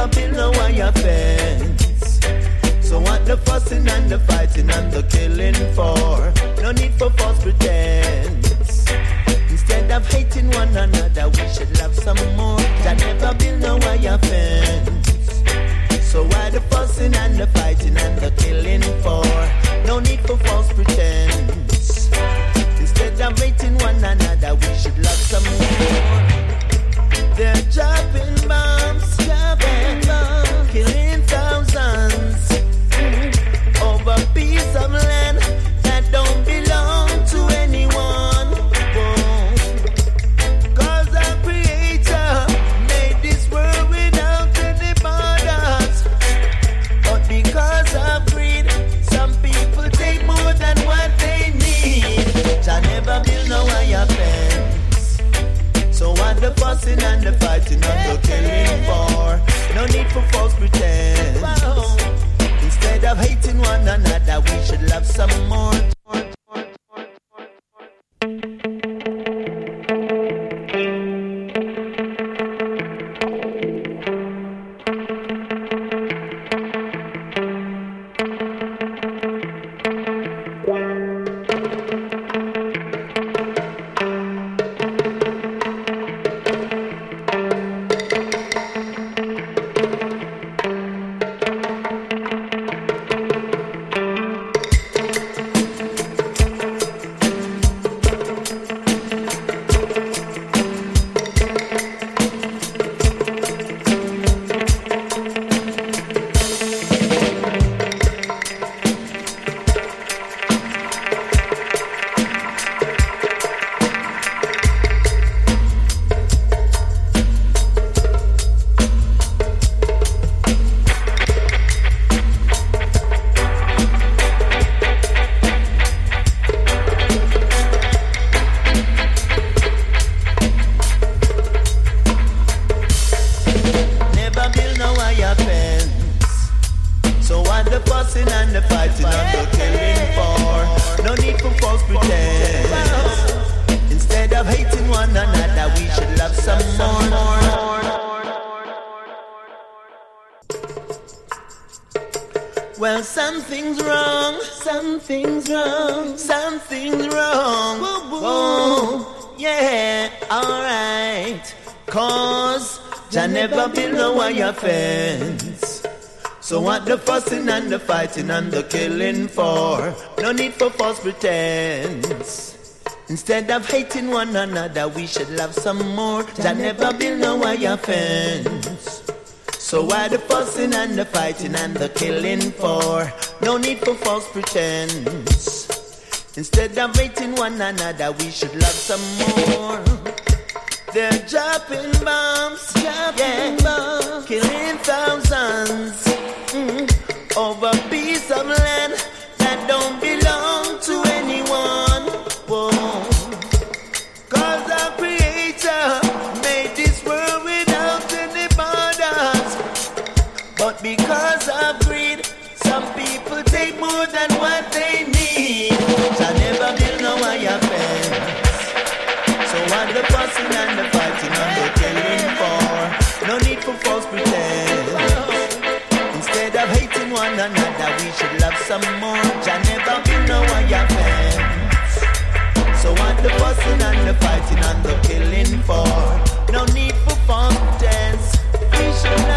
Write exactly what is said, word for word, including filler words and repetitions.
never build no wire fence. So what the fussing and the fighting and the killing for? No need for false pretense. Instead of hating one another, we should love some more. I never build no wire fence. So why the fussing and the fighting and the killing for? No need for false pretense. Instead of hating one another, we should love some more. They're dropping bombs, dropping bombs, killing thousands mm-hmm. over a piece of land that don't belong to anyone. Whoa. Cause our Creator made this world without any borders. But because of greed, some people take more than what they need. Shall never build no wire fence. So what the fussing and the fighting and the killing for? No need for false pretense. Instead of hating one another, we should love some more. Well, something's wrong, something's wrong, something's wrong. Oh, yeah, alright. Cause Jah never build no wire fence. So what the fussing and the fighting and the killing for? No need for false pretense. Instead of hating one another, we should love some more. Jah never build no wire fence. So why the fussing and the fighting and the killing for? No need for false pretense. Instead of hating one another, we should love some more. They're dropping bombs, dropping yeah. bombs, killing thousands mm, over a piece of land that don't belong to anyone. Whoa. Cause our Creator made this world without any borders. But because of greed, some people take more than what they need. Shall never build no wire fence. So what the fussing and the fighting and the killing for? No need for false pretense. Instead of hating one another, we should love some more. Shall never build no wire fence. So what the fussing and the fighting and the killing for? No need for false pretense. We should love